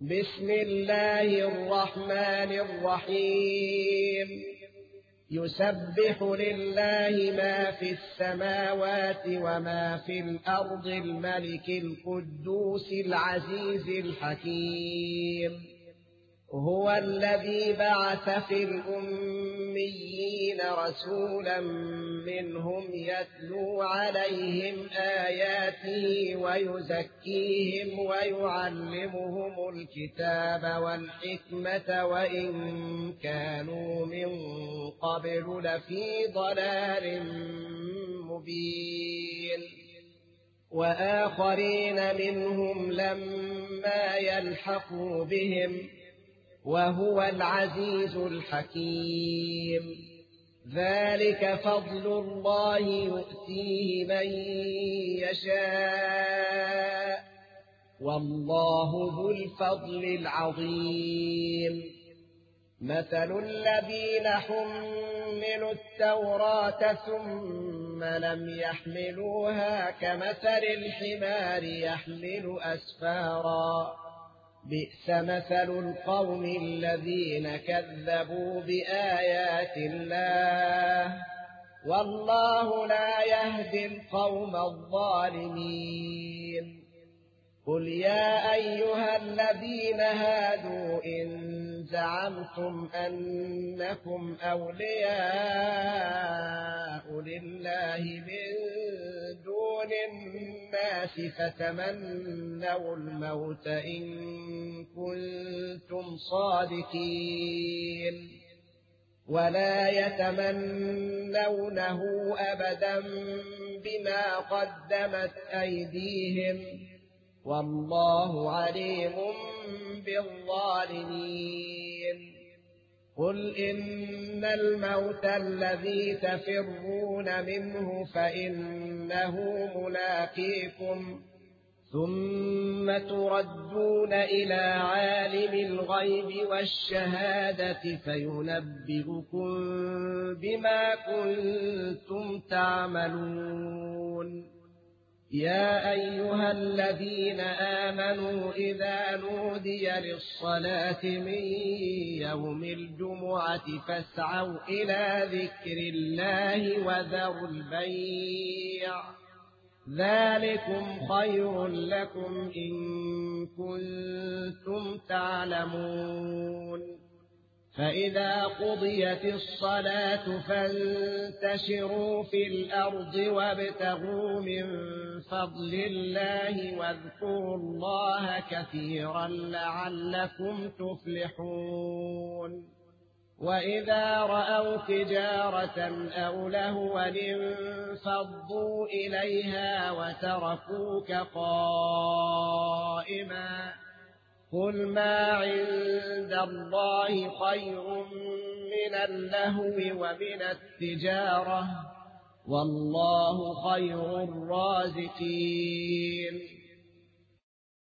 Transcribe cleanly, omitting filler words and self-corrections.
بسم الله الرحمن الرحيم يسبح لله ما في السماوات وما في الأرض الملك القدوس العزيز الحكيم هو الذي بعث في الأميين رسولا منهم يتلو عليهم آياته ويزكيهم ويعلمهم الكتاب والحكمة وإن كانوا من قبل لفي ضلال مبين وآخرين منهم لما يلحقوا بهم وهو العزيز الحكيم ذلك فضل الله يؤتيه من يشاء والله ذو الفضل العظيم مثل الذين حملوا التوراة ثم لم يحملوها كمثل الحمار يحمل أسفارا بئس مثل القوم الذين كذبوا بآيات الله والله لا يهدي القوم الظالمين قل يا أيها الذين هادوا إن زعمتم أنكم أولياء لله من دون الناس فتمنوا الموت إن كنتم صادقين ولا يتمنونه أبدا بما قدمت أيديهم والله عليم بالظالمين قل إن الموت الذي تفرون منه فإنه ملاقيكم ثم تردون إلى عالم الغيب والشهادة فينبئكم بما كنتم تعملون يا أيها الذين آمنوا إذا نودي للصلاة من يوم الجمعة فاسعوا إلى ذكر الله وذروا البيع ذلكم خير لكم إن كنتم تعلمون فإذا قضيت الصلاة فانتشروا في الأرض وابتغوا من فضل الله واذكروا الله كثيرا لعلكم تفلحون وإذا رأوا تجارة أو لهوا انفضوا إليها وتركوك قائما قل ما عند الله خير من اللهو ومن التجارة والله خير الرازقين